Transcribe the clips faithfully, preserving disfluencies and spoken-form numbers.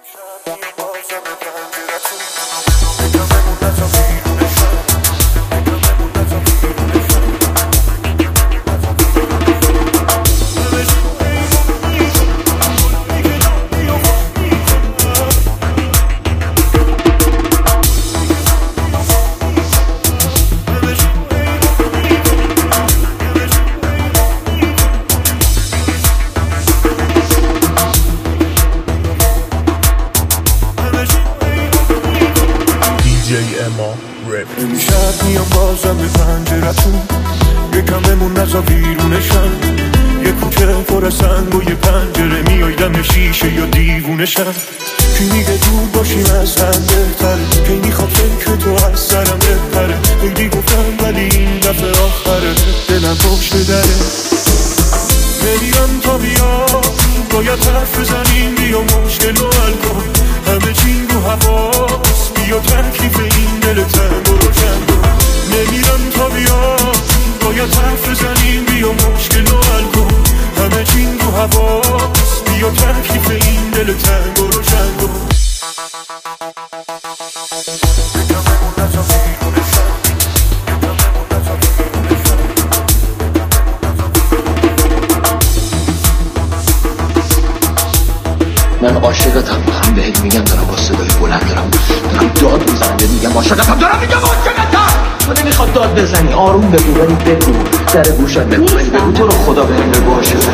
امشب میام بازم به پنجرتون، یکم بمون نزا بیرونشم. یه کوچه پر از سنگ و یه پنجره، میای دم شیشه یا دیوونشم. کی میگه دور باشیم از هم بهتره، کی میخواد فکر تو از سرم بپره. خیلی گفتم ولی این دفعه آخره، دلم پشت دره. نمیرم تا بیا، باید حرف بزنیم، بیا مشکل رو حل کن. همه چی رو حواس، بیا ترکیف این دل تنگ و روشن کن. نمیرم تا بیا، باید حرف بزنیم، بیا مشکل رو حل کن. همه چی رو حواس، بیا ترکیف این دل تنگ و روشن کن. من عاشقتم، هم بهت میگم، دارم با صدای بلند دارم دارم داد میزنم، بهت میگم عاشقتم، دارم میگم عاشقتم. تو نمیخواد داد بزنی، آروم بگو، ولی بگو، در گوشت بگو، ولی بگو تو رو خدا بهم بگو عاشقتم.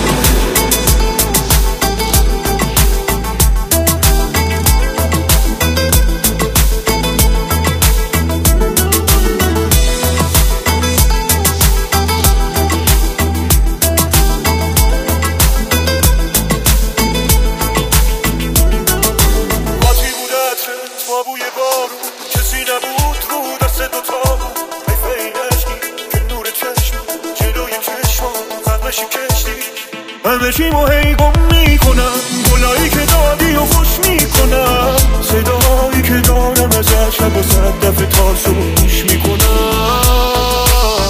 بوی بارو کسی نبود رو دست دوتا بود. حیف این عشقی که نور چشم جلوی چشمم قدمشی کشتی. همه چیمو هی گم میکنم، گلایی که دادی و خوش میکنم. صدایی که دارم ازش شب و صد دفعه تاسو گوش میکنم.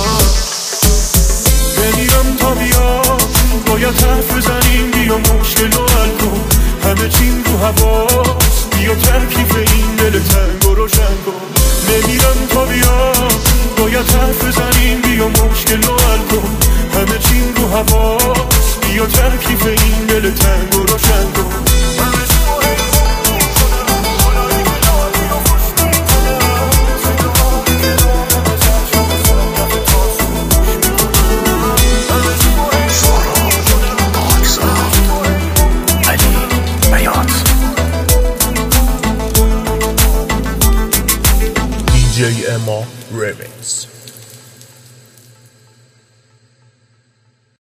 بمیرم تا بیا، باید حرف بزنیم، بیا مشکل رو حل کن. همه چیم رو حواس، بیا ترکیف این دل تنگ و روشن کن. نمیرم تا بیا، باید حرف بزنیم، بیا مشکل رو حل کن. همه چیم رو حواس، بیا ترکیف این دل تنگ و روشن کن. دی جی اما Remix.